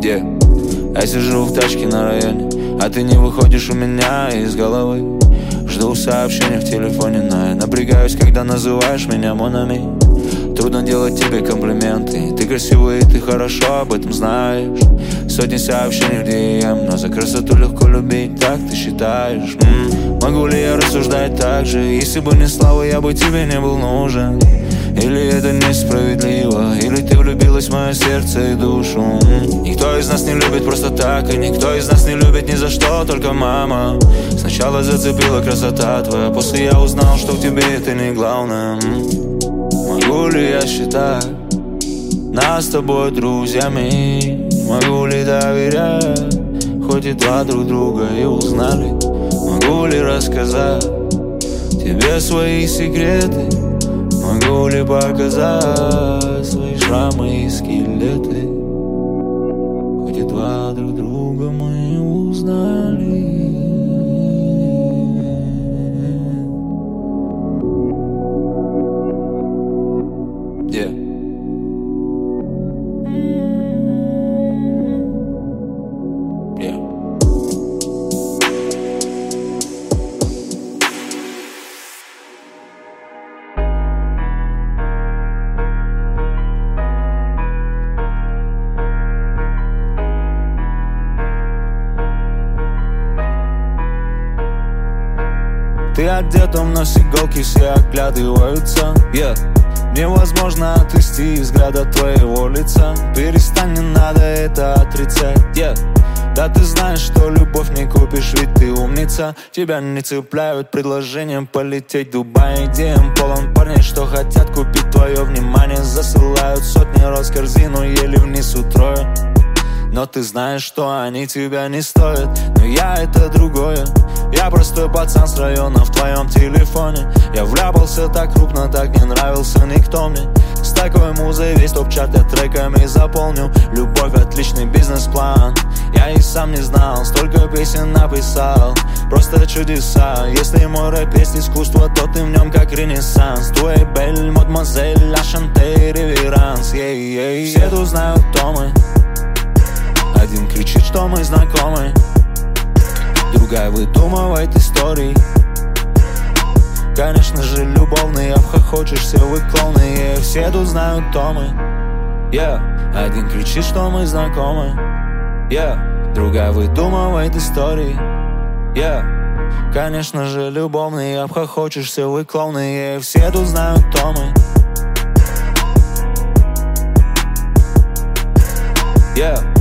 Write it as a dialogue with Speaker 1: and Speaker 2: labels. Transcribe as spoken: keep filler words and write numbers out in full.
Speaker 1: Yeah. Я сижу в тачке на районе, а ты не выходишь у меня из головы. Жду сообщения в телефоне, но я напрягаюсь, когда называешь меня Монами. Трудно делать тебе комплименты. Ты красивый, ты хорошо об этом знаешь. Сотни сообщений в ди эм, но за красоту легко любить, так ты считаешь? М-м, могу ли я рассуждать так же? Если бы не слава, я бы тебе не был нужен. Или это несправедливо? Или ты влюбилась в мое сердце и душу? М-м, никто из нас не любит просто так, и никто из нас не любит ни за что, только мама. Сначала зацепила красота твоя, после я узнал, что в тебе это не главное. М-м, могу ли я считать нас с тобой друзьями? Могу ли доверять, хоть и два друг друга и узнали? Могу ли рассказать тебе свои секреты? Могу ли показать свои шрамы и скелеты? Хоть и два друг друга мы узнали. Yeah. Ты одета, но с иголки все оглядываются. Yeah. Невозможно отвести взгляда твоего лица. Перестань, не надо это отрицать. Yeah. Да ты знаешь, что любовь не купишь, ведь ты умница. Тебя не цепляют предложением полететь в Дубай. ди эм полон парней, что хотят купить твое внимание. Засылают сотни роз в корзину, еле вниз утрою. Но ты знаешь, что они тебя не стоят. Но я это другое. Я простой пацан с района в твоем телефоне. Я вляпался так крупно, так не нравился никто мне. С такой музой весь топ-чарт я треками заполню. Любовь — отличный бизнес-план. Я и сам не знал, столько песен написал. Просто чудеса. Если мой рэп есть искусство, то ты в нем как ренессанс. Твой бель, мадемуазель, ля шанте, реверанс. Все тут знают, кто мы. Один кричит, что мы знакомы, другая выдумывает истории. Конечно же, любовные, обхохочешься, вы клоуны. Yeah. Все тут знают, кто мы. Yeah. Один кричит, что мы знакомы. Yeah. Другая выдумывает истории. Yeah. Конечно же, любовные, обхохочешься, вы клоуны. Yeah. Все тут знают, кто мы. Yeah.